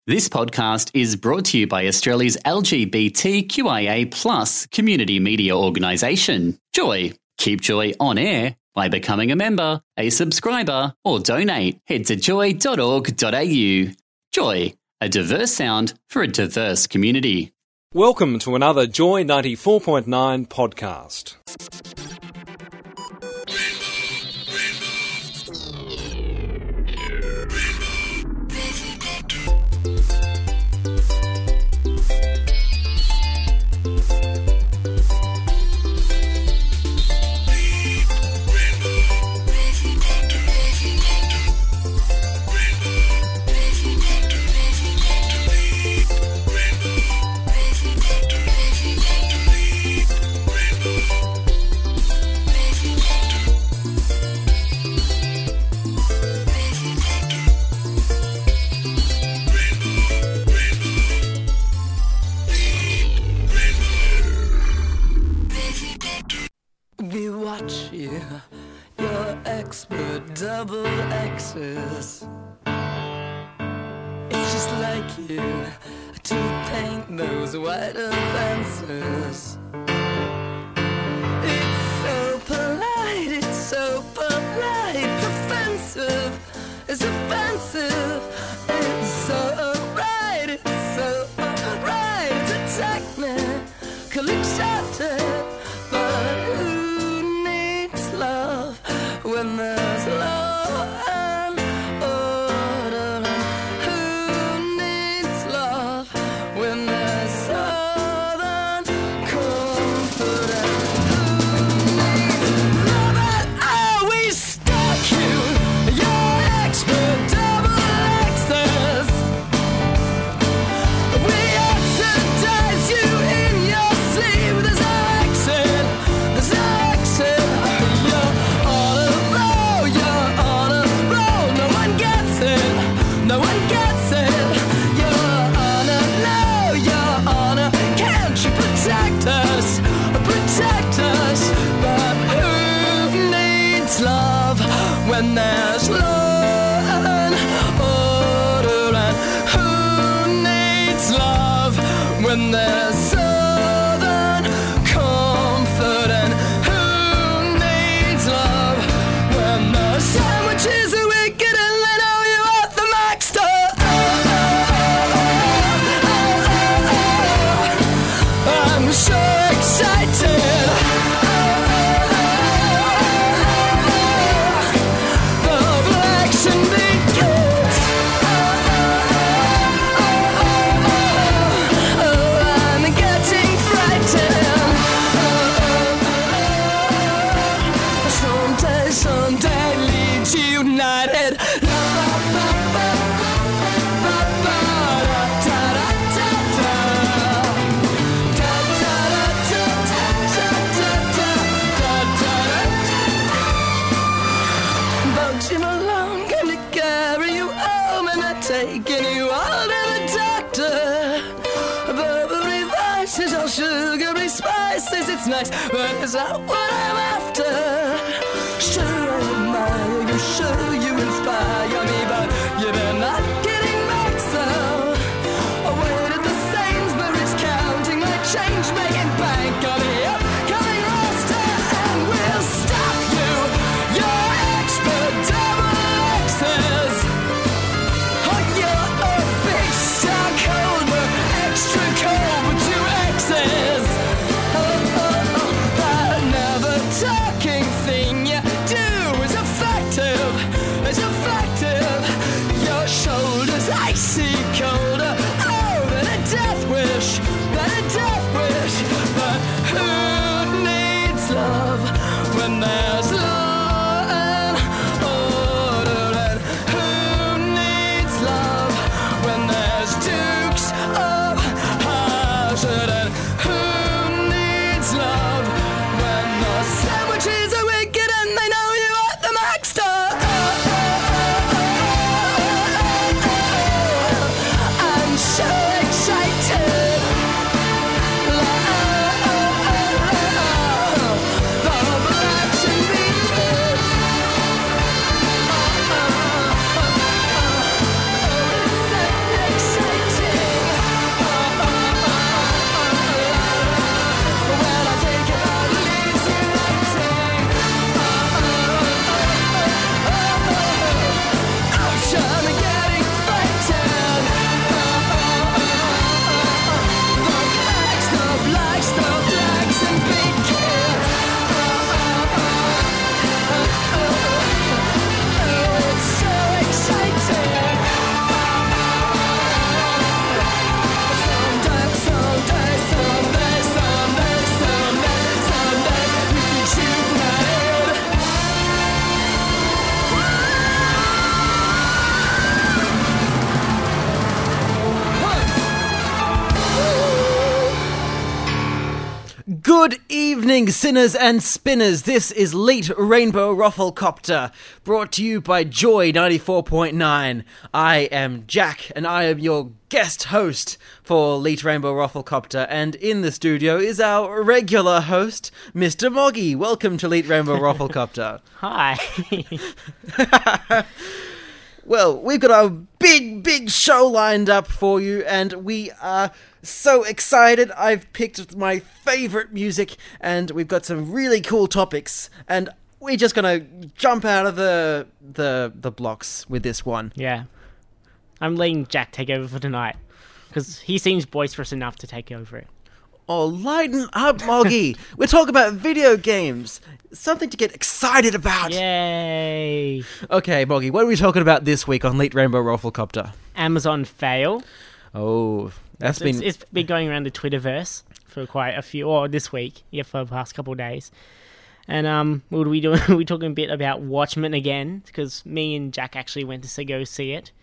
This podcast is brought to you by Australia's LGBTQIA+ community media organisation, Joy. Keep Joy on air by becoming a member, a subscriber, or donate. Head to joy.org.au. Joy, a diverse sound for a diverse community. Welcome to another Joy 94.9 podcast. We watch you, your expert double X's. It's just like you to paint those white fences. It's so polite, offensive, it's offensive. It's so right, it's a technically accepted. But who needs love when there's law and order? Who needs love when there's southern confidence? Who needs love at all? We stuck you, your expert double X's. We oxidize you in your sleep. There's no exit. There's no exit. You're on a roll. No one gets it. No one gets it. You're on a low. You're on a. Can't you protect us? Protect us. But who needs love when there's law and order? And who needs love when there's southern comfort? And who needs love when the sandwiches are wicked and they know you at the max store? I'm so excited. The action begins. I'm getting frightened. Someday leads united. Bugs him along, gonna carry you home, and they're taking you all to the doctor. Burberry vices, all sugary spices, it's nice, but is that what I'm after? Sure I admire you, sure you inspire me, but you're not getting back, so I waited the Sainsbury's counting my change, making bank on the upcoming roster, and we'll stop you, your expert double X's. Oh, you're a big star cold, but extra cold with two X's. Oh, that never talking thing Good evening, sinners and spinners. This is Leet Rainbow Rufflecopter, brought to you by Joy 94.9. I am Jack, and I am your guest host for Leet Rainbow Rufflecopter. And in the studio is our regular host, Mr. Moggy. Welcome to Leet Rainbow Rufflecopter. Hi. Well, we've got a big show lined up for you, and we are so excited. I've picked my favourite music, and we've got some really cool topics, and we're just gonna jump out of the blocks with this one. Yeah. I'm letting Jack take over for tonight, because he seems boisterous enough to take over it. Oh, lighten up, Moggy. We're talking about video games. Something to get excited about. Yay! Okay, Moggy, what are we talking about this week on Leet Rainbow Rufflecopter? Amazon fail. Oh, It's been going around the Twitterverse for quite a few, or this week, for the past couple of days. And what are we doing? We're talking a bit about Watchmen again, because me and Jack actually went to go see it.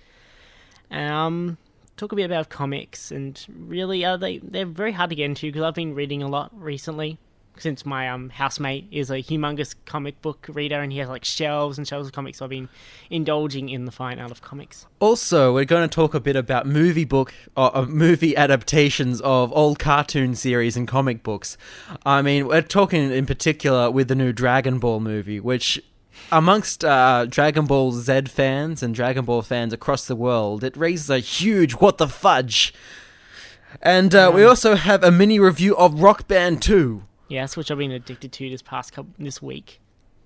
Talk a bit about comics, and really, they're very hard to get into, because I've been reading a lot recently, since my housemate is a humongous comic book reader, and he has like shelves and shelves of comics, so I've been indulging in the fine art of comics. Also, we're going to talk a bit about movie adaptations of old cartoon series and comic books. I mean, we're talking in particular with the new Dragon Ball movie, which amongst Dragon Ball Z fans and Dragon Ball fans across the world, it raises a huge what the fudge. And we also have a mini review of Rock Band 2. Yes, which I've been addicted to this week.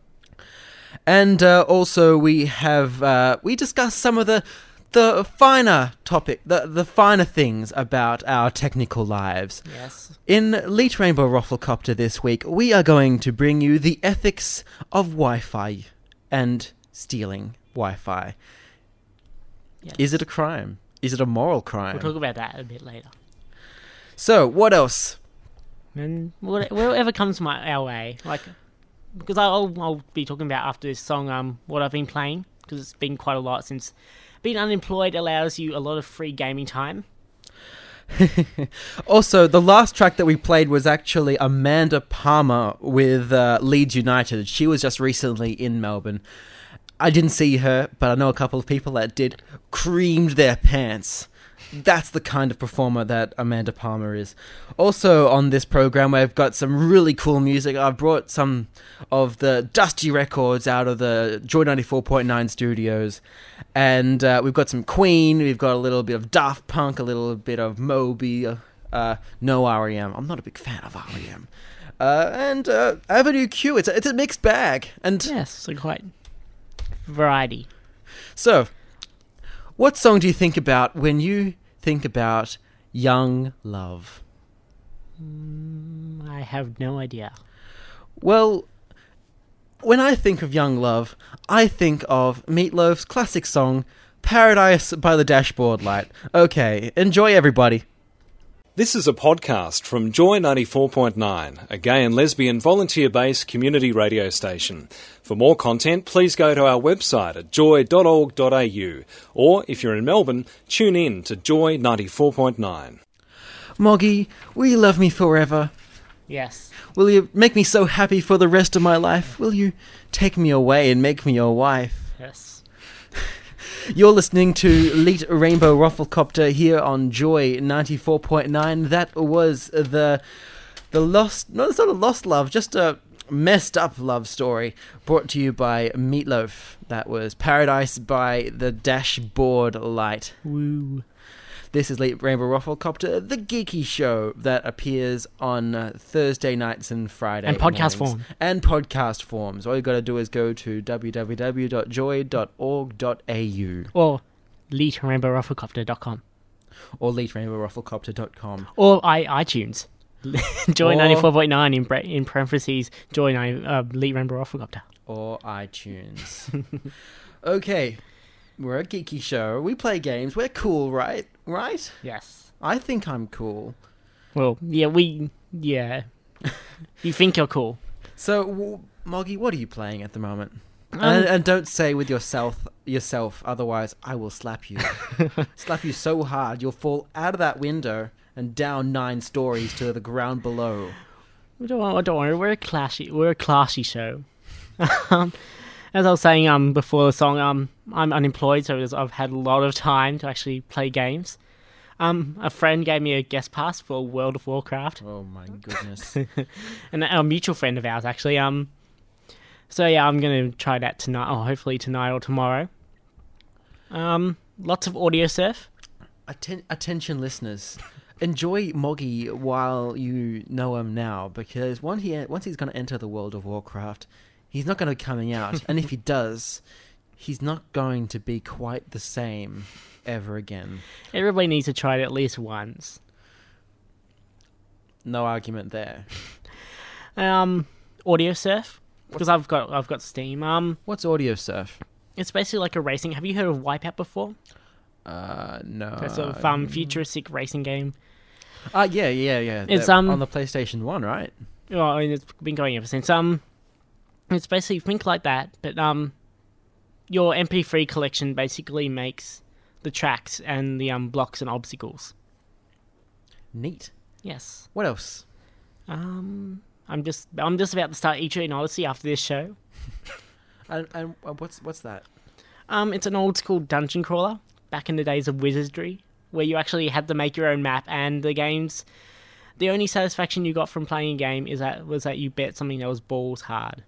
And also we have we discussed some of the finer the finer things about our technical lives. Yes. In Leet Rainbow Rufflecopter this week, we are going to bring you the ethics of Wi-Fi and stealing Wi-Fi. Yes. Is it a crime? Is it a moral crime? We'll talk about that a bit later. So, what else? And whatever comes our way, because I'll be talking about after this song what I've been playing, because it's been quite a lot since being unemployed allows you a lot of free gaming time. Also, the last track that we played was actually Amanda Palmer with Leeds United. She was just recently in Melbourne. I didn't see her, but I know a couple of people that did. Creamed their pants. That's the kind of performer that Amanda Palmer is. Also on this program, we've got some really cool music. I've brought some of the dusty records out of the Joy 94.9 studios. And we've got some Queen, we've got a little bit of Daft Punk, a little bit of Moby, no R.E.M. I'm not a big fan of R.E.M. And Avenue Q, it's a mixed bag. And Yes, so quite variety. So, what song do you think about when you think about Young Love? I have no idea. Well, when I think of Young Love, I think of Meatloaf's classic song, Paradise by the Dashboard Light. Okay, enjoy everybody. This is a podcast from Joy 94.9, a gay and lesbian volunteer-based community radio station. For more content, please go to our website at joy.org.au, or if you're in Melbourne, tune in to Joy 94.9. Moggy, will you love me forever? Yes. Will you make me so happy for the rest of my life? Will you take me away and make me your wife? Yes. You're listening to Leet Rainbow Rufflecopter here on Joy 94.9. That was the lost, no, it's not a lost love, just a messed up love story brought to you by Meatloaf. That was Paradise by the Dashboard Light. Woo. This is Leet Rainbow Rufflecopter, the geeky show that appears on Thursday nights and Friday And podcast mornings. form. And podcast forms. All you got to do is go to www.joy.org.au Or LeetRainbowRufflecopter.com. or LeetRainbowRufflecopter.com. Or iTunes. Joy Or- 94.9 in parentheses, Joy Leet Rainbow Rufflecopter. Or iTunes. Okay, we're a geeky show. We play games. We're cool, right? Right? Yes. I think I'm cool. Well, yeah, yeah. You think you're cool. So, Moggy, what are you playing at the moment? And don't say with yourself, otherwise I will slap you. Slap you so hard you'll fall out of that window and down 9 stories to the ground below. Don't worry, we're a classy show. As I was saying before the song, I'm unemployed, so I've had a lot of time to actually play games. A friend gave me a guest pass for World of Warcraft. Oh my goodness. And a mutual friend of ours, actually. So yeah, I'm going to try that tonight, or hopefully tonight or tomorrow. Lots of audio surf. Attention listeners. Enjoy Moggy while you know him now, because once he's going to enter the World of Warcraft, he's not going to be coming out. And if he does, he's not going to be quite the same ever again. Everybody needs to try it at least once. No argument there. Audio surf, because I've got Steam. What's Audio Surf? It's basically like a racing. Have you heard of Wipeout before? No. It's a sort of futuristic racing game. Yeah. It's on the PlayStation 1, right? Well, I mean, it's been going ever since. It's basically think like that, but your MP3 collection basically makes the tracks and the blocks and obstacles. Neat. Yes. What else? I'm just about to start Etrian Odyssey after this show. And what's that? It's an old school dungeon crawler back in the days of Wizardry, where you actually had to make your own map, and the only satisfaction you got from playing a game was that you bet something that was balls hard.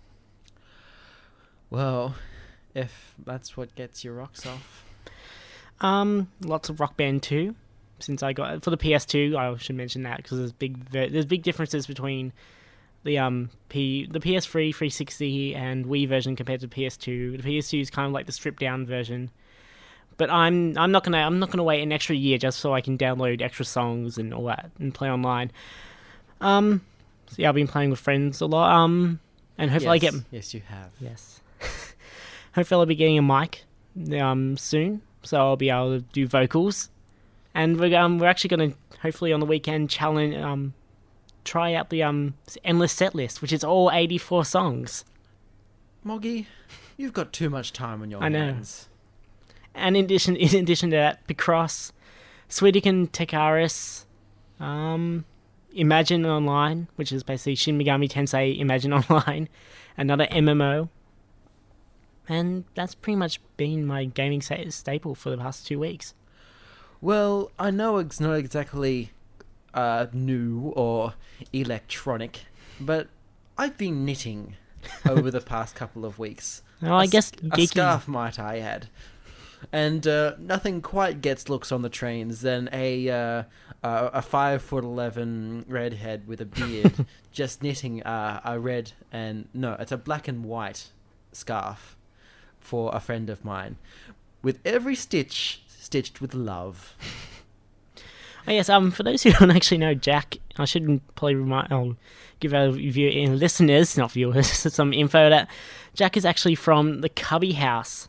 Well, if that's what gets your rocks off. Lots of Rock Band 2. Since I got it for the PS2, I should mention that because there's big differences between the PS3, 360, and Wii version compared to PS2. The PS2 is kind of like the stripped down version. But I'm not gonna wait an extra year just so I can download extra songs and all that and play online. So yeah, I've been playing with friends a lot. And hopefully Yes, you have. Yes. Hopefully I'll be getting a mic soon, so I'll be able to do vocals. And we're actually going to, hopefully on the weekend, try out the Endless Set List, which is all 84 songs. Moggy, you've got too much time on your hands. And in addition to that, Picross, Suikoden Tekaris, Imagine Online, which is basically Shin Megami Tensei Imagine Online, another MMO. And that's pretty much been my gaming staple for the past 2 weeks. Well, I know it's not exactly new or electronic, but I've been knitting over the past couple of weeks. Oh, I guess a scarf, might I add. And nothing quite gets looks on the trains than a 5'11" redhead with a beard just knitting it's a black and white scarf for a friend of mine, with every stitch stitched with love. Oh yes, for those who don't actually know Jack, I should probably give our listeners, not viewers, some info that Jack is actually from the Cubby House,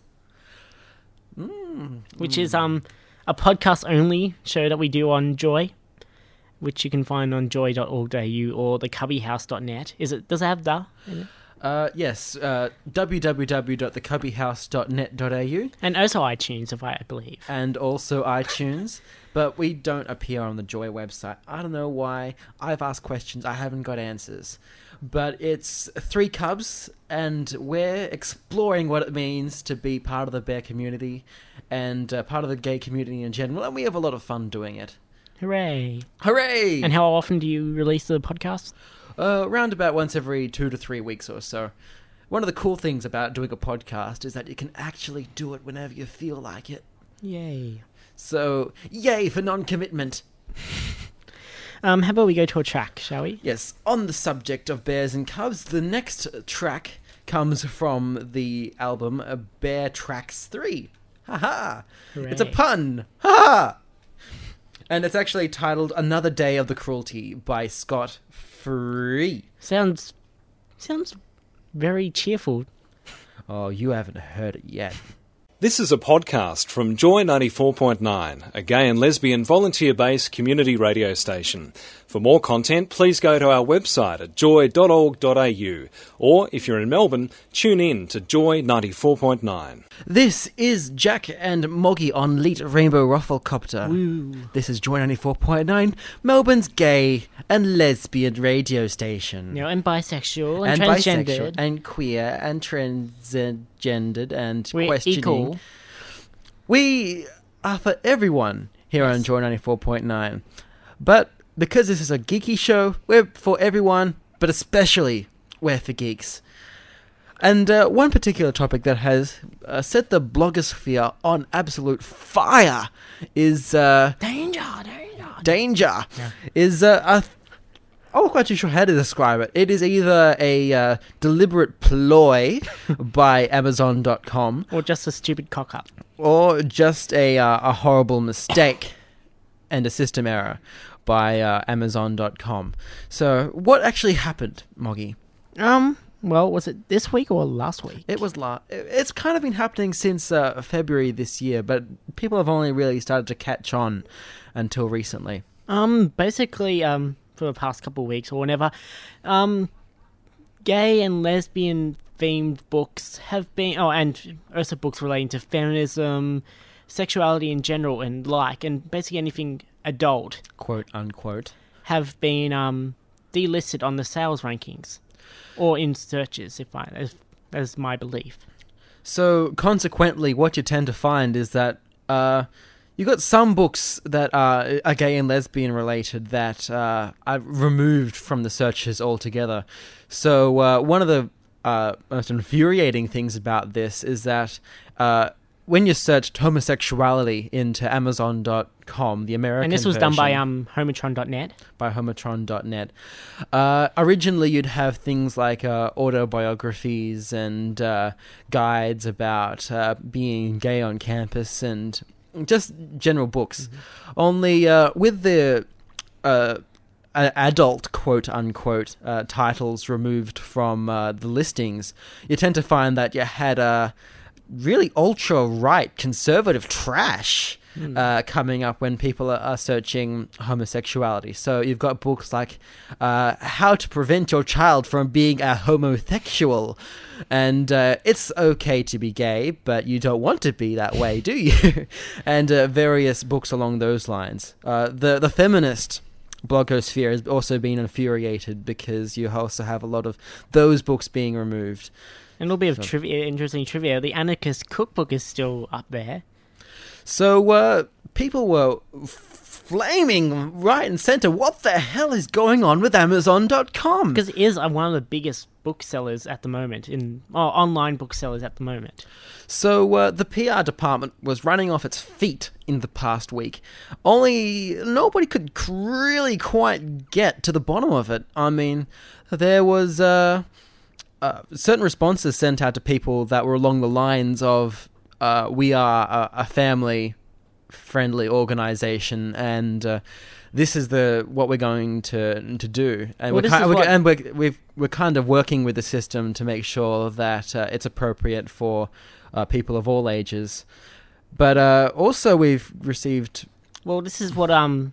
which is a podcast-only show that we do on Joy, which you can find on joy.org.au or thecubbyhouse.net. Does it have the in it? Yes, www.thecubbyhouse.net.au. And also iTunes, I believe. And also iTunes, but we don't appear on the Joy website. I don't know why. I've asked questions, I haven't got answers. But it's 3 cubs, and we're exploring what it means to be part of the bear community, and part of the gay community in general, and we have a lot of fun doing it. Hooray! Hooray! And how often do you release the podcast? Around about once every 2 to 3 weeks or so. One of the cool things about doing a podcast is that you can actually do it whenever you feel like it. Yay. So, yay for non-commitment. How about we go to a track, shall we? Yes, on the subject of bears and cubs, the next track comes from the album Bear Tracks 3. Ha-ha! It's a pun! Ha-ha! And it's actually titled Another Day of the Cruelty by Scott Free. Sounds very cheerful. Oh, you haven't heard it yet. This is a podcast from Joy 94.9, a gay and lesbian volunteer-based community radio station. For more content, please go to our website at joy.org.au, or if you're in Melbourne, tune in to Joy 94.9. This is Jack and Moggy on Leet Rainbow Rufflecopter. Woo. This is Joy 94.9, Melbourne's gay and lesbian radio station. You know, and bisexual and, bisexual transgendered. and queer and transgendered and We're questioning. equal. We are for everyone here on Joy 94.9. But because this is a geeky show, we're for everyone, but especially we're for geeks. And one particular topic that has set the blogosphere on absolute fire is... Danger. Is I'm not quite too sure how to describe it. It is either a deliberate ploy by Amazon.com Or just a stupid cock-up. or just a horrible mistake and a system error by Amazon.com. So, what actually happened, Moggy? Well, was it this week or last week? It was it's kind of been happening since February this year, but people have only really started to catch on until recently. Basically, for the past couple of weeks or whenever, gay and lesbian themed books have been, and also books relating to feminism, sexuality in general and basically anything adult, Quote unquote. have been delisted on the sales rankings or in searches, as my belief. So, consequently, what you tend to find is that you got some books that are gay and lesbian related that are removed from the searches altogether. So, one of the most infuriating things about this is that when you searched homosexuality into Amazon.com, the American And this was done by version, Homatron.net. by Homatron.net. Originally, you'd have things like autobiographies and guides about being gay on campus and just general books. Mm-hmm. Only with the adult, quote-unquote, titles removed from the listings, you tend to find that you had really ultra-right conservative trash coming up when people are searching homosexuality. So you've got books like How to Prevent Your Child from Being a Homosexual, and it's okay to be gay, but you don't want to be that way, do you? And various books along those lines. The feminist blogosphere has also been infuriated because you also have a lot of those books being removed. And a little bit of interesting trivia. The Anarchist Cookbook is still up there. So people were flaming right and center. What the hell is going on with Amazon.com? Because it is one of the biggest booksellers at the moment, online booksellers at the moment. So the PR department was running off its feet in the past week. Only nobody could really quite get to the bottom of it. I mean, there was certain responses sent out to people that were along the lines of, we are a family-friendly organization, and this is what we're going to do. And we're kind of working with the system to make sure that it's appropriate for people of all ages. But also, we've received. Well, this is what a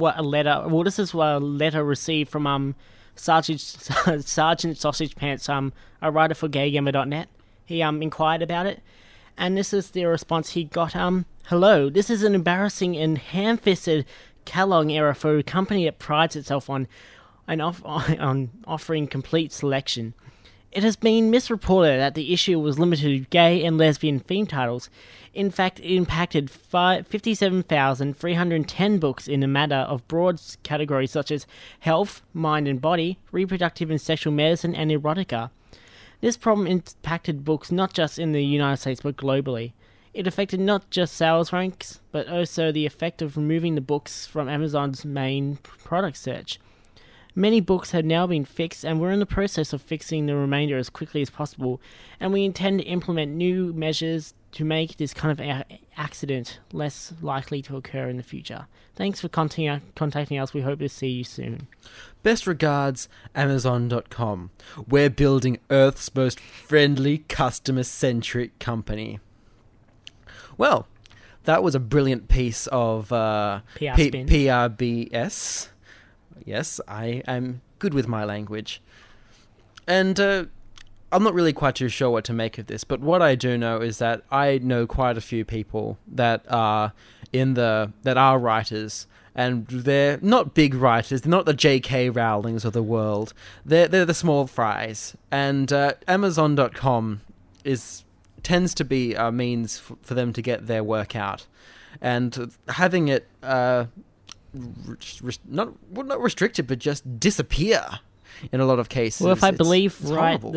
letter received from Sergeant Sausage Pants, a writer for GayGamer.net. He inquired about it, and this is the response he got. Hello, this is an embarrassing and ham-fisted catalog error for a company that prides itself on offering complete selection. It has been misreported that the issue was limited to gay and lesbian theme titles. In fact, it impacted 57,310 books in a matter of broad categories such as health, mind and body, reproductive and sexual medicine, and erotica. This problem impacted books not just in the United States but globally. It affected not just sales ranks, but also the effect of removing the books from Amazon's main product search. Many books have now been fixed, and we're in the process of fixing the remainder as quickly as possible, and we intend to implement new measures to make this kind of accident less likely to occur in the future. Thanks for contacting us. We hope to see you soon. Best regards, Amazon.com. We're building Earth's most friendly, customer-centric company. Well, that was a brilliant piece of PR spin. PRBS. Yes, I am good with my language. And I'm not really quite too sure what to make of this, but what I do know is that I know quite a few people that are writers, and they're not big writers. They're not the J.K. Rowlings of the world. They're the small fries. And Amazon.com tends to be a means for them to get their work out, and having it not restricted, but just disappear in a lot of cases. Well, if I believe it's right, horrible. the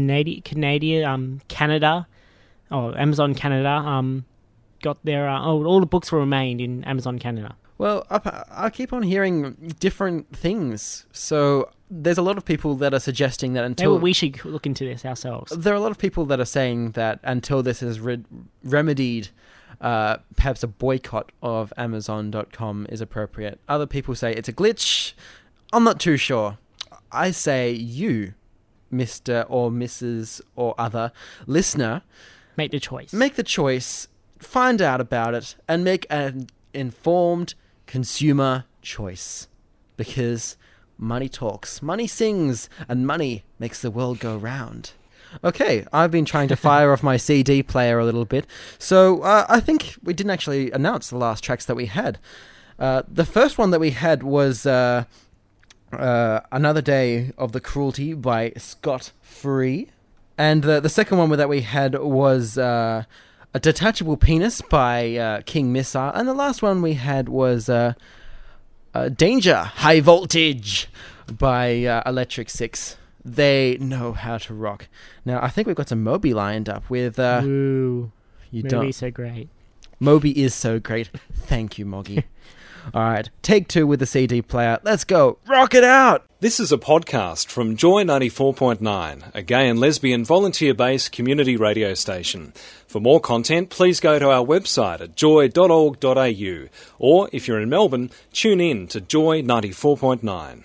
Canada, Amazon Canada, got their all the books were remained in Amazon Canada. Well, I keep on hearing different things. So there's a lot of people that are suggesting that Maybe we should look into this ourselves. There are a lot of people that are saying that until this is remedied, perhaps a boycott of Amazon.com is appropriate. Other people say it's a glitch. I'm not too sure. I say you, Mr. or Mrs. or other listener, Make the choice. make the choice, find out about it, and make an informed consumer choice. Because money talks, money sings, and money makes the world go round. Okay, I've been trying to fire off my CD player a little bit, so I think we didn't actually announce the last tracks that we had. The first one that we had was Another Day of the Cruelty by Scott Free, and the second one that we had was A Detachable Penis by King Missile, and the last one we had was Danger, High Voltage by Electric Six. They know how to rock. Now, I think we've got some Moby lined up with... Ooh, you Moby don't... so great. Moby is so great. Thank you, Moggy. All right, take two with the CD player. Let's go. Rock it out! This is a podcast from Joy 94.9, a gay and lesbian volunteer-based community radio station. For more content, please go to our website at joy.org.au, or if you're in Melbourne, tune in to Joy 94.9.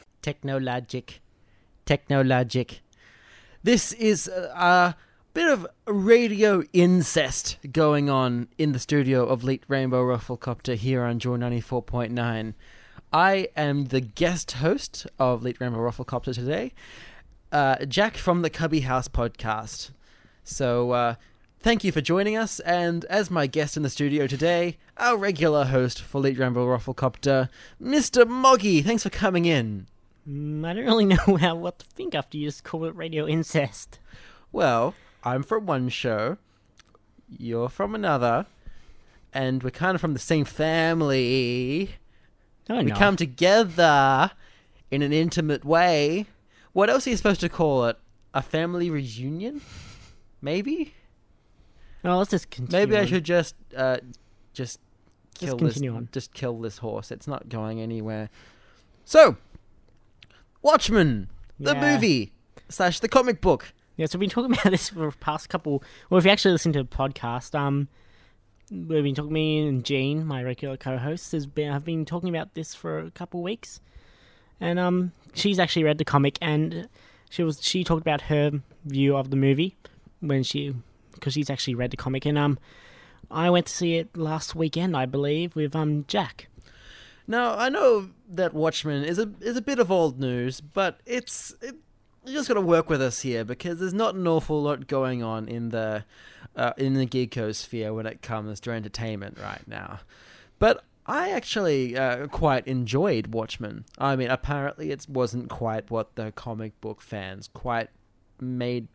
Technologic. This is a bit of radio incest going on in the studio of Leet Rainbow Rufflecopter here on Joy 94.9. I am the guest host of Leet Rainbow Rufflecopter today, Jack from the Cubby House podcast. So, thank you for joining us, and as my guest in the studio today, our regular host for Leet Rainbow Rufflecopter, Mr. Moggy. Thanks for coming in. I don't really know what to think after you just call it radio incest. Well, I'm from one show, you're from another, and we're kind of from the same family. Oh, We no. come together in an intimate way. What else are you supposed to call it? A family reunion? Maybe? Oh, let's just continue. Maybe I on. should just kill continue on. Just kill this horse. It's not going anywhere. So, Watchmen, the Yeah. movie / the comic book. Yeah, so we've been talking about this for the past couple... Well, if you actually listen to the podcast, we've been talking... Me and Jean, my regular co-host, have been talking about this for a couple weeks. And she's actually read the comic, and she talked about her view of the movie because she's actually read the comic. And I went to see it last weekend, I believe, with Jack. Now, I know that Watchmen is a bit of old news, but you just got to work with us here because there's not an awful lot going on in the geekosphere when it comes to entertainment right now. But I actually quite enjoyed Watchmen. I mean, apparently it wasn't quite what the comic book fans quite wanted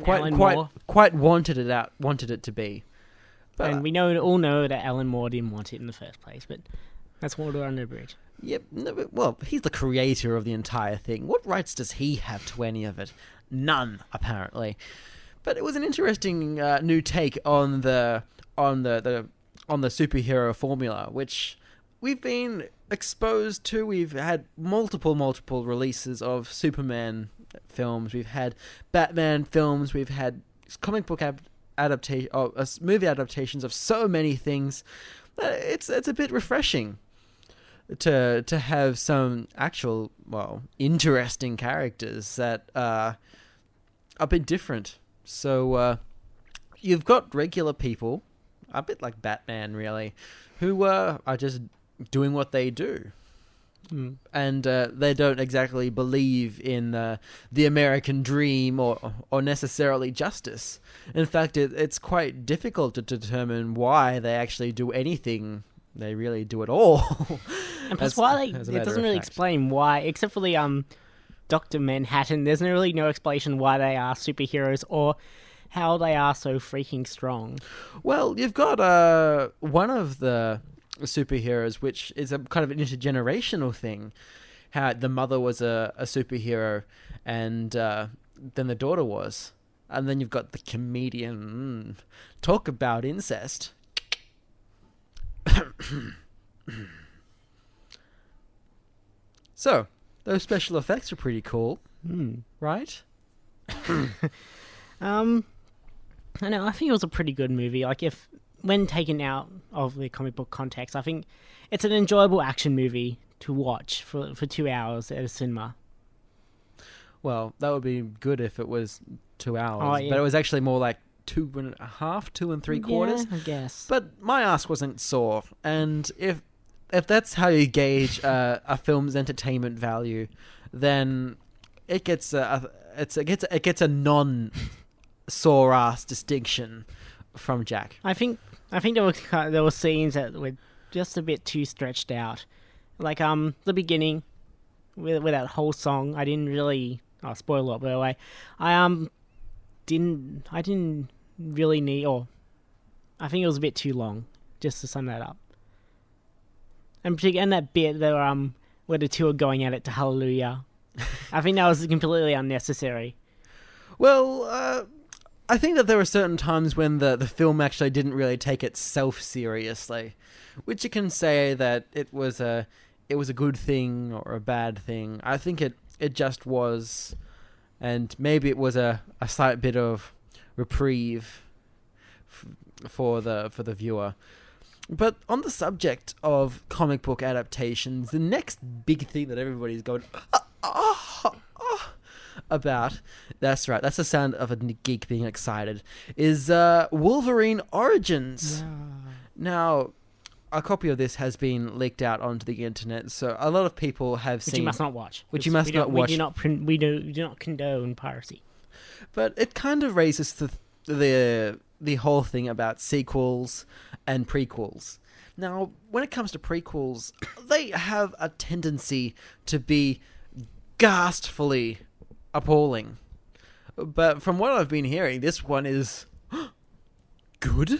it to be. But And we all know that Alan Moore didn't want it in the first place, but that's water under the bridge. Yep. No, well, he's the creator of the entire thing. What rights does he have to any of it? None, apparently. But it was an interesting new take on the superhero formula, which we've been exposed to. We've had multiple releases of Superman films. We've had Batman films. We've had comic book movie adaptations of so many things. It's a bit refreshing to have some actual, interesting characters that are a bit different. So you've got regular people, a bit like Batman, really, who are just doing what they do. and they don't exactly believe in the American dream or necessarily justice. In fact, it's quite difficult to determine why they actually do anything. They really do it all. And plus, it doesn't really explain why, except for the Dr. Manhattan. There's really no explanation why they are superheroes or how they are so freaking strong. Well, you've got one of the superheroes, which is a kind of an intergenerational thing. How the mother was a superhero, and then the daughter was, and then you've got the comedian. Talk about incest. So, those special effects are pretty cool, right? I know. I think it was a pretty good movie. Like, when taken out of the comic book context, I think it's an enjoyable action movie to watch for 2 hours at a cinema. Well, that would be good if it was 2 hours, Oh, yeah. but it was actually more like 2.5, 2 3/4. Yeah, I guess. But my ass wasn't sore, and if that's how you gauge a film's entertainment value, then it gets it gets a non sore ass distinction from Jack. I think there were scenes that were just a bit too stretched out, like the beginning with that whole song. I didn't really spoil it by the way. I didn't really need, or I think it was a bit too long. Just to sum that up, and that bit there where the two are going at it to Hallelujah, I think that was completely unnecessary. Well, I think that there were certain times when the film actually didn't really take itself seriously, which you can say that it was a good thing or a bad thing. I think it just was, and maybe it was a slight bit of reprieve for the viewer. But on the subject of comic book adaptations, the next big thing that everybody's going about, that's right, that's the sound of a geek being excited, is Wolverine Origins. Yeah. Now, a copy of this has been leaked out onto the internet, so a lot of people have seen... Which you must not watch. Which you must not watch. We do not condone piracy. But it kind of raises the whole thing about sequels and prequels. Now, when it comes to prequels, they have a tendency to be ghastly appalling. But from what I've been hearing, this one is good.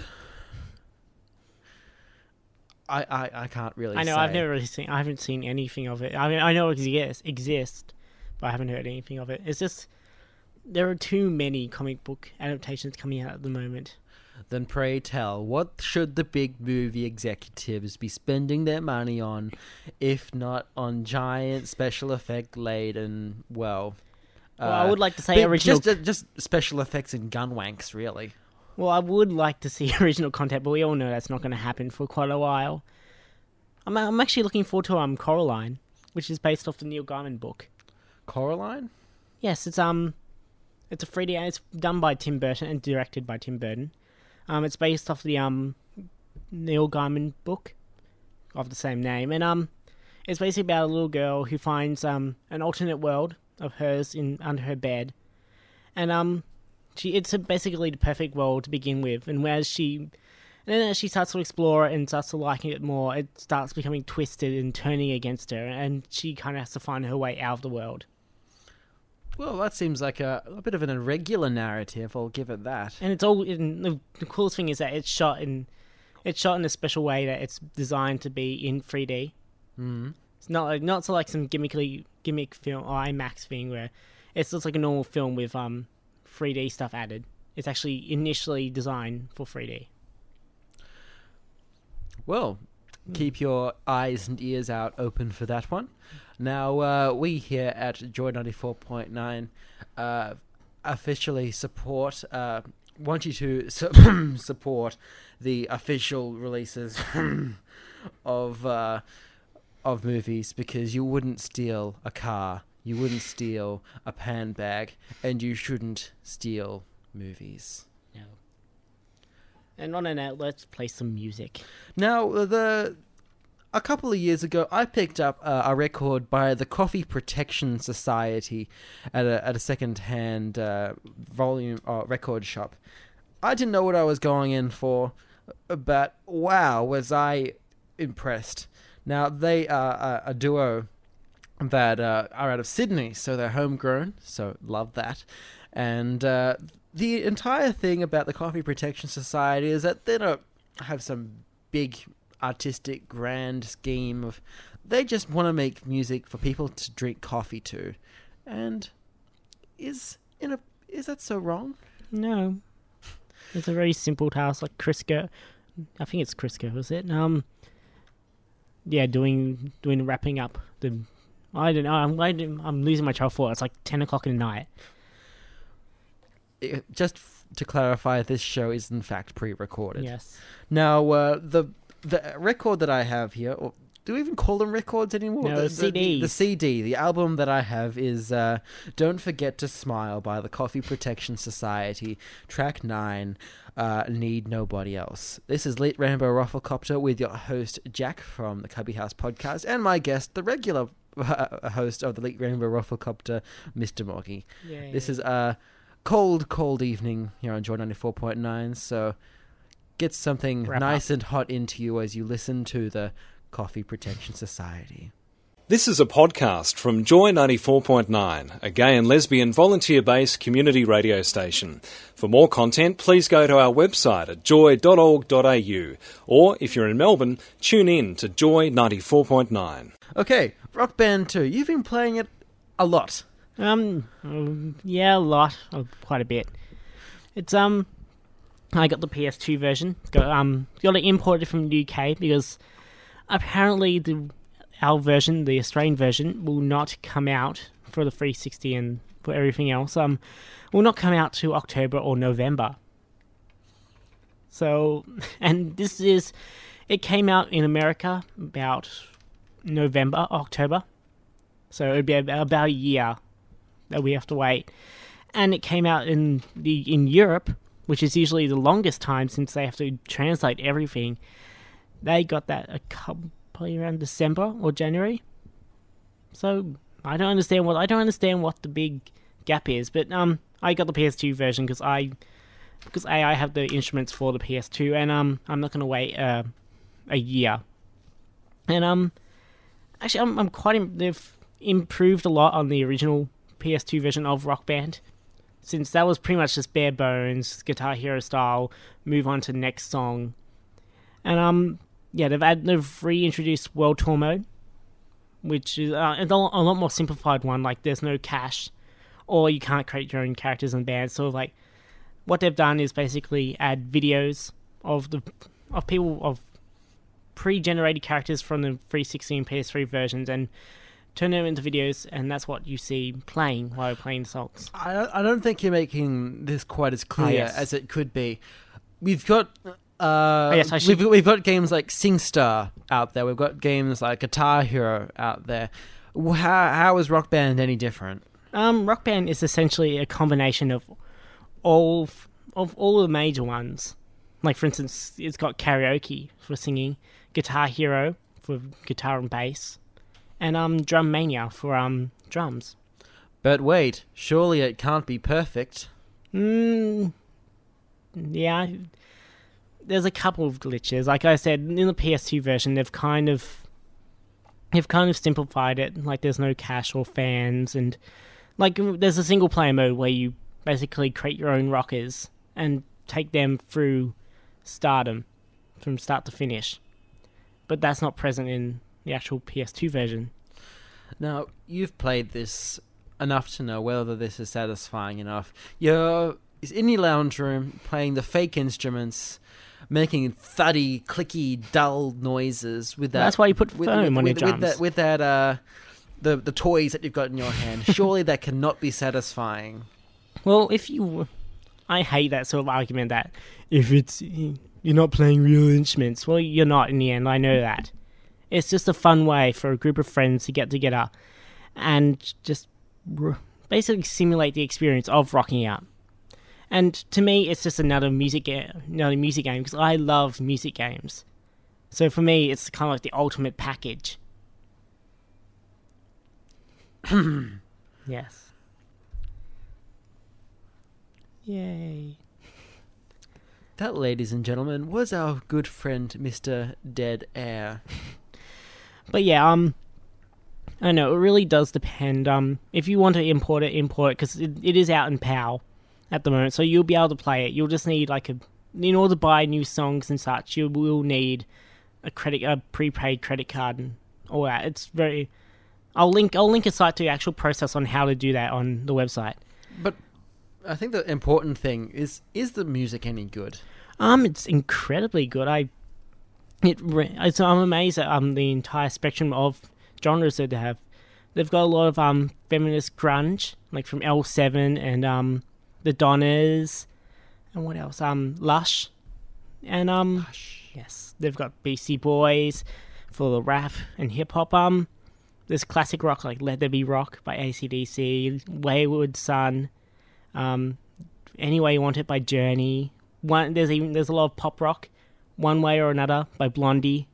I can't really I know, say. I haven't seen anything of it. I mean, I know it exists, but I haven't heard anything of it. It's just, there are too many comic book adaptations coming out at the moment. Then pray tell, what should the big movie executives be spending their money on, if not on giant special effect laden, I would like to say original... Just special effects and gun wanks, really. Well, I would like to see original content, but we all know that's not going to happen for quite a while. I'm actually looking forward to Coraline, which is based off the Neil Gaiman book. Coraline? Yes, it's a 3D. It's done by Tim Burton and directed by Tim Burton. It's based off the Neil Gaiman book of the same name, and it's basically about a little girl who finds an alternate world of hers under her bed, and it's basically the perfect world to begin with. And as she starts to explore it and starts to liking it more, it starts becoming twisted and turning against her, and she kind of has to find her way out of the world. Well, that seems like a bit of an irregular narrative. I'll give it that. And it's all. The coolest thing is that it's shot in a special way that it's designed to be in 3D. Mm. It's not so like some gimmick film or IMAX thing where it's just like a normal film with 3D stuff added. It's actually initially designed for 3D. Well, keep your eyes and ears out open for that one. Now, we here at Joy 94.9 officially want you to support the official releases of movies, because you wouldn't steal a car, you wouldn't steal a pan bag, and you shouldn't steal movies. No. And on that note, let's play some music. Now, a couple of years ago, I picked up a record by the Coffee Protection Society at a second-hand volume record shop. I didn't know what I was going in for, but wow, was I impressed. Now, they are a duo that are out of Sydney, so they're homegrown, so love that. And the entire thing about the Coffee Protection Society is that they don't have some big artistic grand scheme of, they just want to make music for people to drink coffee to. And is that so wrong? No. It's a very simple task, like Crisco. I think it's Crisco, is it? Doing wrapping up the. I don't know. I'm losing my train of thought. It's like 10 o'clock in the night. Just to clarify, this show is in fact pre-recorded. Yes. Now, the record that I have here, or do we even call them records anymore? No, the CDs. The CD, the album that I have is Don't Forget to Smile by the Coffee Protection Society, track 9, Need Nobody Else. This is Late Rainbow Rufflecopter with your host, Jack, from the Cubby House podcast, and my guest, the regular host of the Late Rainbow Rufflecopter, Mr. Morgie. Yay. This is a cold evening here on Joy 94.9, so get something nice and hot into you as you listen to the Coffee Protection Society. This is a podcast from Joy 94.9, a gay and lesbian volunteer-based community radio station. For more content, please go to our website at joy.org.au, or if you're in Melbourne, tune in to Joy 94.9. Okay, Rock Band 2, you've been playing it a lot. Yeah, a lot, quite a bit. It's I got the PS2 version. Got it imported from the UK because apparently our version, the Australian version, will not come out for the 360 and for everything else. Will not come out to October or November. So, and it came out in America about November, October. So it'd be about a year that we have to wait. And it came out in Europe, which is usually the longest time since they have to translate everything. They got that probably around December or January. So I don't understand what the big gap is. But I got the PS2 version because I have the instruments for the PS2, and I'm not going to wait a year. And actually I'm quite they've improved a lot on the original PS2 version of Rock Band, since that was pretty much just bare bones, Guitar Hero style, move on to the next song. And they've reintroduced World Tour Mode, which is a lot more simplified one, like there's no cache, or you can't create your own characters and bands. So like what they've done is basically add videos of pre-generated characters from the 360 and PS3 versions and turn them into videos, and that's what you see playing while you're playing the songs. I don't think you're making this quite as clear as it could be. We've got we've got games like SingStar out there. We've got games like Guitar Hero out there. How is Rock Band any different? Rock Band is essentially a combination of all the major ones. Like for instance, it's got karaoke for singing, Guitar Hero for guitar and bass, and Drum Mania for drums. But wait, surely it can't be perfect. Yeah, there's a couple of glitches. Like I said, in the PS2 version, they've kind of simplified it. Like there's no cache or fans, and like there's a single player mode where you basically create your own rockers and take them through stardom from start to finish. But that's not present in the actual PS2 version. Now, you've played this enough to know whether this is satisfying enough. You're in your lounge room playing the fake instruments, making thuddy, clicky, dull noises with that. That's why you put foam on your drums. With that, the toys that you've got in your hand. Surely that cannot be satisfying. Well, I hate that sort of argument that if you're not playing real instruments, well, you're not in the end. I know that. It's just a fun way for a group of friends to get together and just basically simulate the experience of rocking out. And to me, it's just another music game because I love music games. So for me, it's kind of like the ultimate package. Yes. Yay. That, ladies and gentlemen, was our good friend Mr. Dead Air. But yeah, I know it really does depend. If you want to import it because it is out in PAL at the moment, so you'll be able to play it. You'll just need in order to buy new songs and such, you will need a prepaid credit card and all that. It's very. I'll link a site to the actual process on how to do that on the website. But I think the important thing is the music any good? It's incredibly good. I'm amazed at the entire spectrum of genres that they have. They've got a lot of feminist grunge, like from L7 and the Donners, and what else? Lush, and Hush. yes, they've got Beastie Boys for the rap and hip hop. There's classic rock like Let There Be Rock by AC/DC, Wayward Son, Any Way You Want It by Journey. There's a lot of pop rock, One Way or Another by Blondie.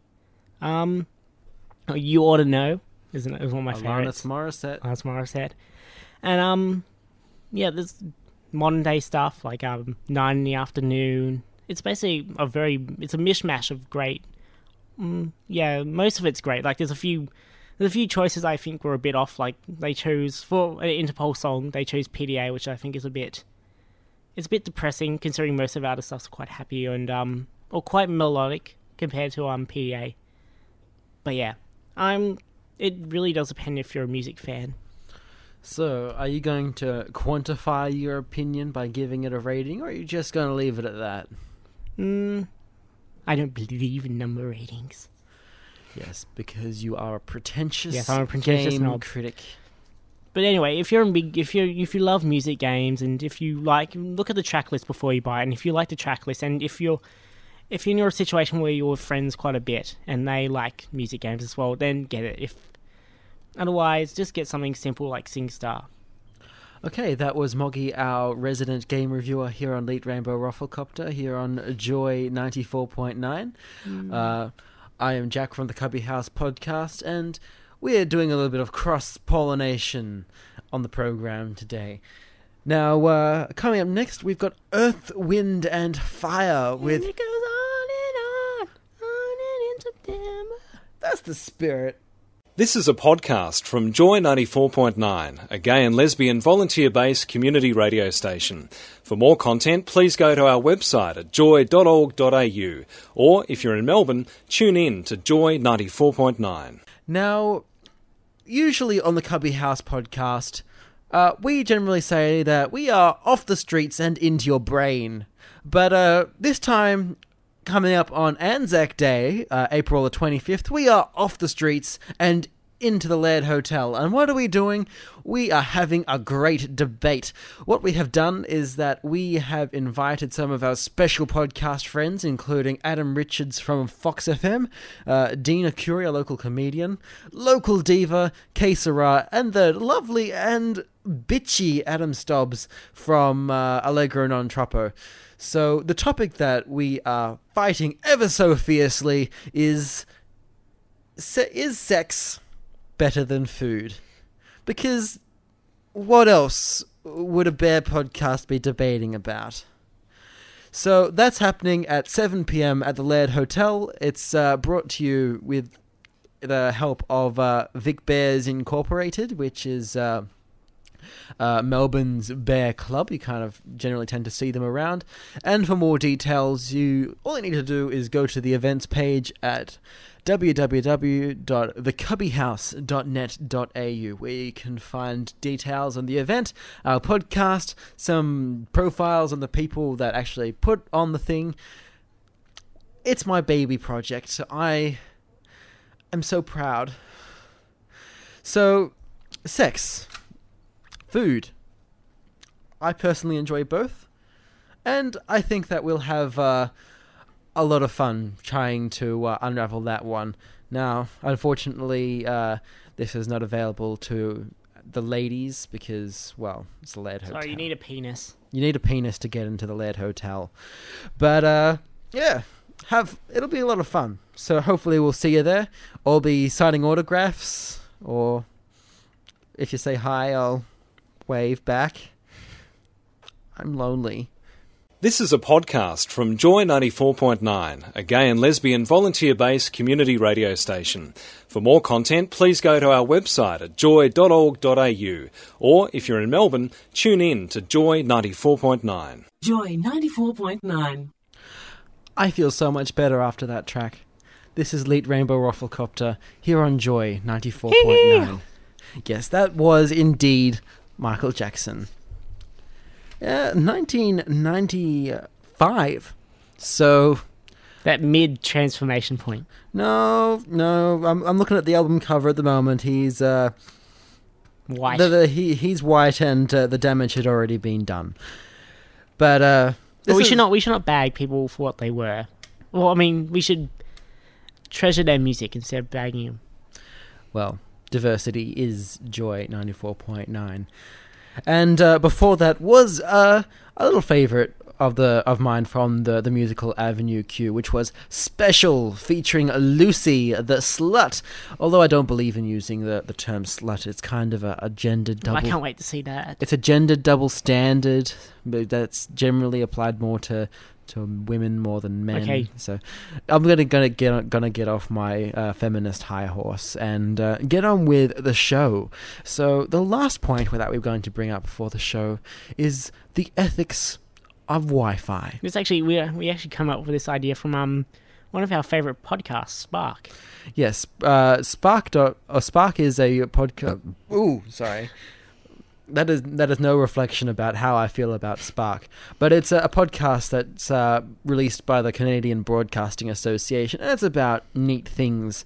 You Ought to Know is one of my favorites. Alanis Morissette. And yeah, there's modern day stuff like 9 in the Afternoon. It's basically it's a mishmash of great. Yeah, most of it's great. Like there's a few choices I think were a bit off. Like they chose for an Interpol song, they chose PDA, which I think is a bit depressing considering most of our other stuff's quite happy and or quite melodic compared to PDA. But yeah, it really does depend if you're a music fan. So, are you going to quantify your opinion by giving it a rating, or are you just going to leave it at that? I don't believe in number ratings. Yes, because you are a pretentious, game snob critic. But anyway, if you love music games and if you look at the track list before you buy it, and if you like the track list, and if you're in a situation where you're with friends quite a bit and they like music games as well, then get it. Otherwise, just get something simple like SingStar. Okay, that was Moggy, our resident game reviewer here on Leet Rainbow Rufflecopter, here on Joy 94.9. I am Jack from the Cubby House podcast, and we're doing a little bit of cross-pollination on the program today. Now, coming up next, we've got Earth, Wind and Fire with... And it goes on and in September. That's the spirit. This is a podcast from Joy 94.9, a gay and lesbian volunteer-based community radio station. For more content, please go to our website at joy.org.au, or if you're in Melbourne, tune in to Joy 94.9. Now, usually on the Cubby House podcast, we generally say that we are off the streets and into your brain. But this time, coming up on Anzac Day, April the 25th, we are off the streets and into the Laird Hotel. And what are we doing? We are having a great debate. What we have done is that we have invited some of our special podcast friends, including Adam Richards from Fox FM, Dina Curie, a local comedian, local diva, Kay Sarah, and the lovely and bitchy Adam Stobbs from Allegro Non Troppo. So the topic that we are fighting ever so fiercely is sex better than food? Because what else would a bear podcast be debating about? So that's happening at 7 p.m. at the Laird Hotel. It's brought to you with the help of Vic Bears Incorporated, which is... Melbourne's Bear Club. You kind of generally tend to see them around. And for more details, all you need to do is go to the events page at www.thecubbyhouse.net.au, where you can find details on the event, our podcast, some profiles on the people that actually put on the thing. It's my baby project, so I am so proud. So, sex. Food. I personally enjoy both, and I think that we'll have a lot of fun trying to unravel that one. Now, unfortunately, this is not available to the ladies because, well, it's the Laird Hotel. Sorry, you need a penis. You need a penis to get into the Laird Hotel. But, yeah, It'll be a lot of fun. So hopefully we'll see you there. I'll be signing autographs, or if you say hi, I'll wave back. I'm lonely. This is a podcast from Joy 94.9, a gay and lesbian volunteer-based community radio station. For more content, please go to our website at joy.org.au, or if you're in Melbourne, tune in to Joy 94.9. Joy 94.9. I feel so much better after that track. This is Leet Rainbow Rafflecopter here on Joy 94.9. Yes, that was indeed Michael Jackson. 1995. So That mid-transformation point. no, I'm looking at the album cover at the moment. He's White. he's white, and the damage had already been done. But we should not bag people for what they were. Well, I mean, we should treasure their music instead of bagging them. Well, diversity is Joy 94.9. And before that was a little favourite of mine from the musical Avenue Q, which was Special, featuring Lucy the Slut. Although I don't believe in using the term slut, it's kind of a gendered double... I can't wait to see that. It's a gendered double standard, but that's generally applied more to women more than men. Okay. So I'm gonna get off my feminist high horse and get on with the show. So the last point that we're going to bring up for the show is the ethics of Wi-Fi. This actually, we actually come up with this idea from one of our favourite podcasts, Spark. Yes, Spark is a podcast. Ooh, sorry. That is no reflection about how I feel about Spark, but it's a podcast that's released by the Canadian Broadcasting Association, and it's about neat things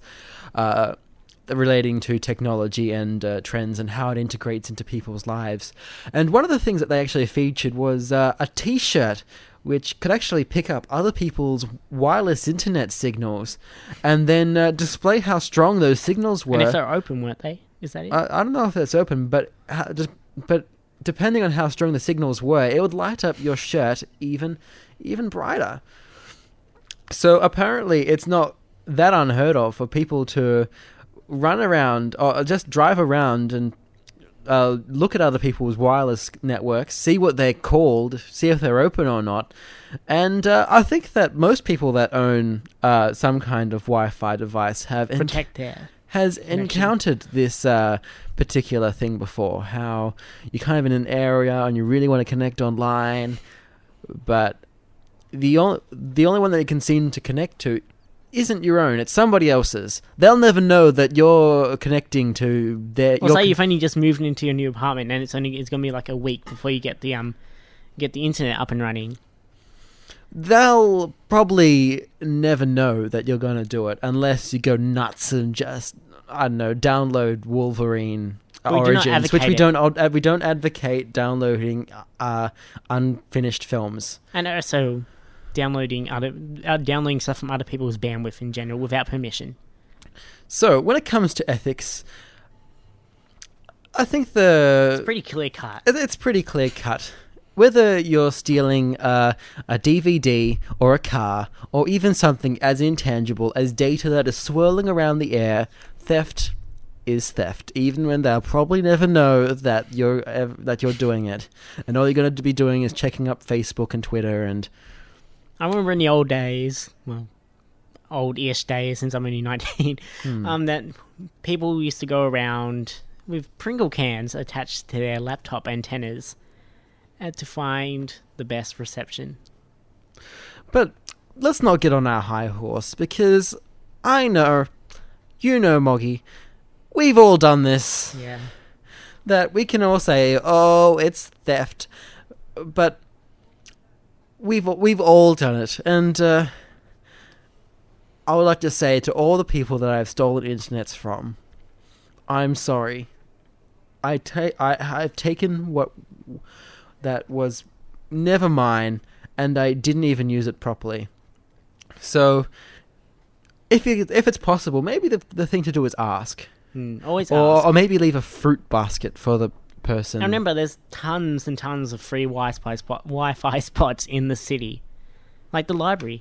relating to technology and trends and how it integrates into people's lives. And one of the things that they actually featured was a T-shirt which could actually pick up other people's wireless internet signals and then display how strong those signals were. And if they're open, weren't they? Is that it? I don't know if that's open, but depending on how strong the signals were, it would light up your shirt even brighter. So apparently it's not that unheard of for people to run around or just drive around and look at other people's wireless networks, see what they're called, see if they're open or not. And I think that most people that own some kind of Wi-Fi device have encountered this particular thing before. How you're kind of in an area and you really want to connect online, but the only one that you can seem to connect to isn't your own. It's somebody else's. They'll never know that you're connecting to their... Well, say you've only just moved into your new apartment and it's going to be like a week before you get the internet up and running. They'll probably never know that you're going to do it unless you go nuts and just, I don't know, download Wolverine Origins, which we don't advocate downloading unfinished films. And also downloading stuff from other people's bandwidth in general without permission. So when it comes to ethics, I think it's pretty clear cut. It's pretty clear cut. Whether you're stealing a DVD or a car, or even something as intangible as data that is swirling around the air, theft is theft, even when they'll probably never know that you're doing it. And all you're going to be doing is checking up Facebook and Twitter. And I remember in the old days, well, old-ish days since I'm only 19, that people used to go around with Pringle cans attached to their laptop antennas to find the best reception. But let's not get on our high horse, because I know, you know, Moggy, we've all done this. Yeah. That we can all say, oh, it's theft, but we've all done it. And I would like to say to all the people that I've stolen internets from, I'm sorry. I've taken what that was never mine, and I didn't even use it properly. So, if it's possible, maybe the thing to do is ask. Always ask. Or maybe leave a fruit basket for the person. Now remember, there's tons and tons of free Wi-Fi spots in the city. Like the library.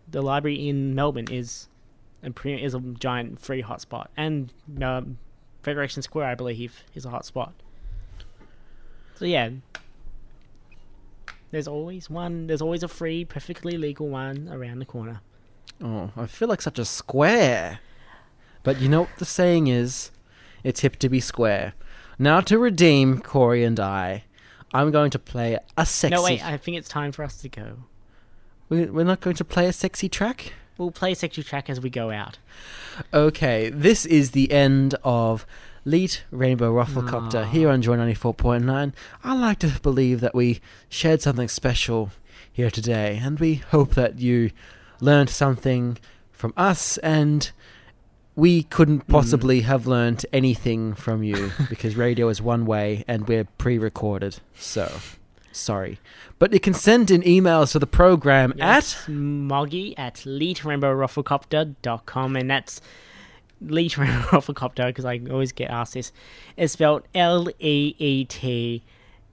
the library in Melbourne is a giant free hotspot, and Federation Square, I believe, is a hotspot. So yeah, there's always a free, perfectly legal one around the corner. Oh, I feel like such a square. But you know what the saying is? It's hip to be square. Now to redeem Corey and I'm going to play a sexy... No, wait, I think it's time for us to go. We're not going to play a sexy track? We'll play a sexy track as we go out. Okay, this is the end of Leet Rainbow Rufflecopter here on Joy 94.9. I like to believe that we shared something special here today, and we hope that you learned something from us, and we couldn't possibly have learned anything from you because radio is one way and we're pre-recorded, so sorry. But you can send in emails to the program at Moggy at leetrainbowrufflecopter.com, and that's Leet Rainbow Rufflecopter, because I always get asked this. It's spelled LEETL.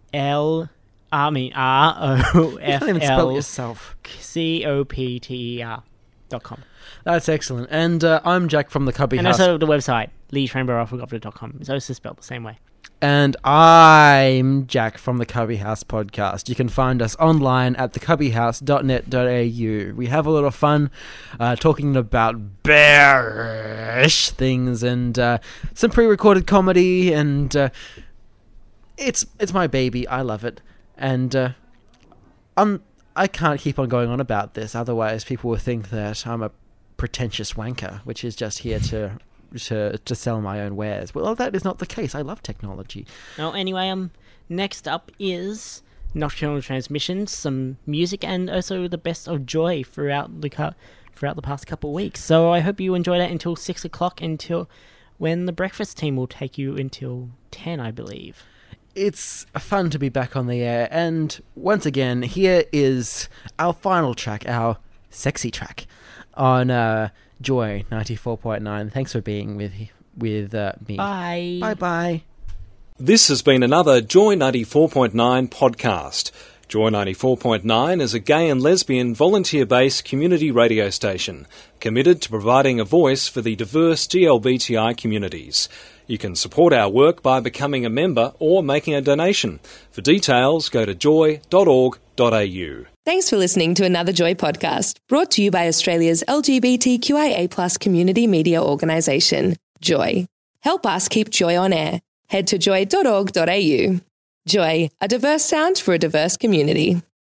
ROFL. You can't even spell it yourself. COPTER.com. That's excellent. And I'm Jack from the Cubby and House. And also the website, leetrainbowrufflecopter.com. It's also spelled the same way. And I'm Jack from the Cubby House podcast. You can find us online at thecubbyhouse.net.au. We have a lot of fun talking about bearish things and some pre-recorded comedy, and it's my baby. I love it. And I can't keep on going on about this, otherwise people will think that I'm a pretentious wanker, which is just here to sell my own wares. Well, that is not the case. I love technology. Well, anyway, next up is Nocturnal Transmissions, some music, and also the best of Joy throughout the past couple of weeks. So I hope you enjoy that until 6 o'clock, until when the breakfast team will take you until 10, I believe. It's fun to be back on the air, and once again, here is our final track, our sexy track, on Joy 94.9. Thanks for being with me. Bye. Bye-bye. This has been another Joy 94.9 podcast. Joy 94.9 is a gay and lesbian volunteer-based community radio station committed to providing a voice for the diverse GLBTI communities. You can support our work by becoming a member or making a donation. For details, go to joy.org.au. Thanks for listening to another Joy podcast, brought to you by Australia's LGBTQIA+ community media organisation, Joy. Help us keep Joy on air. Head to joy.org.au. Joy, a diverse sound for a diverse community.